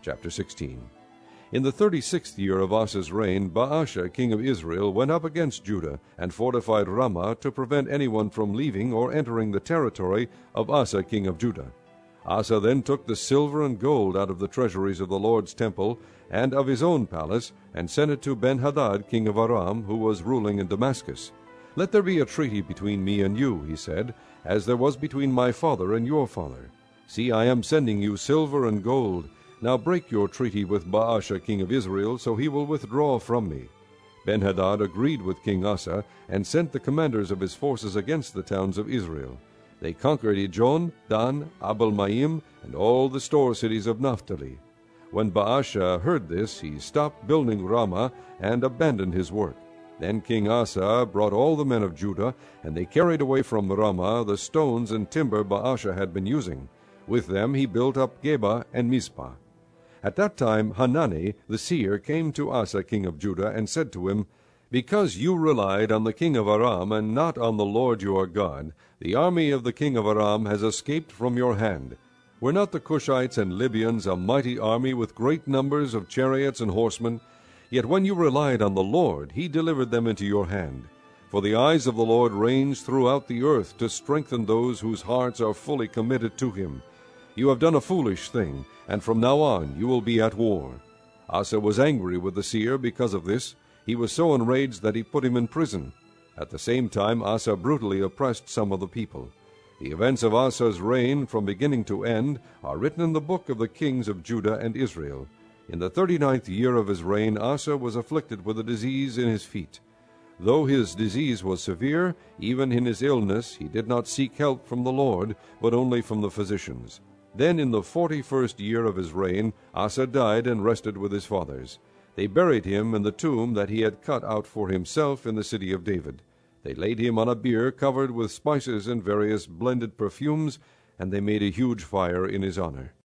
Chapter 16. In the 36th year of Asa's reign, Baasha king of Israel went up against Judah, and fortified Ramah to prevent anyone from leaving or entering the territory of Asa king of Judah. Asa then took the silver and gold out of the treasuries of the Lord's temple and of his own palace, and sent it to Ben-Hadad king of Aram, who was ruling in Damascus. "Let there be a treaty between me and you," he said, "as there was between my father and your father. See, I am sending you silver and gold. Now break your treaty with Baasha king of Israel, so he will withdraw from me." Ben-Hadad agreed with King Asa, and sent the commanders of his forces against the towns of Israel. They conquered Ijon, Dan, Abel-Maim, and all the store cities of Naphtali. When Baasha heard this, he stopped building Ramah and abandoned his work. Then King Asa brought all the men of Judah, and they carried away from Ramah the stones and timber Baasha had been using. With them he built up Geba and Mizpah. At that time Hanani the seer came to Asa king of Judah, and said to him, "Because you relied on the king of Aram, and not on the Lord your God, the army of the king of Aram has escaped from your hand. Were not the Cushites and Libyans a mighty army with great numbers of chariots and horsemen? Yet when you relied on the Lord, he delivered them into your hand. For the eyes of the Lord range throughout the earth to strengthen those whose hearts are fully committed to him. You have done a foolish thing, and from now on you will be at war." Asa was angry with the seer because of this. He was so enraged that he put him in prison. At the same time Asa brutally oppressed some of the people. The events of Asa's reign from beginning to end are written in the book of the kings of Judah and Israel. In the 39th year of his reign Asa was afflicted with a disease in his feet. Though his disease was severe, even in his illness he did not seek help from the Lord, but only from the physicians. Then in the 41st year of his reign Asa died and rested with his fathers. They buried him in the tomb that he had cut out for himself in the city of David. They laid him on a bier covered with spices and various blended perfumes, and they made a huge fire in his honor.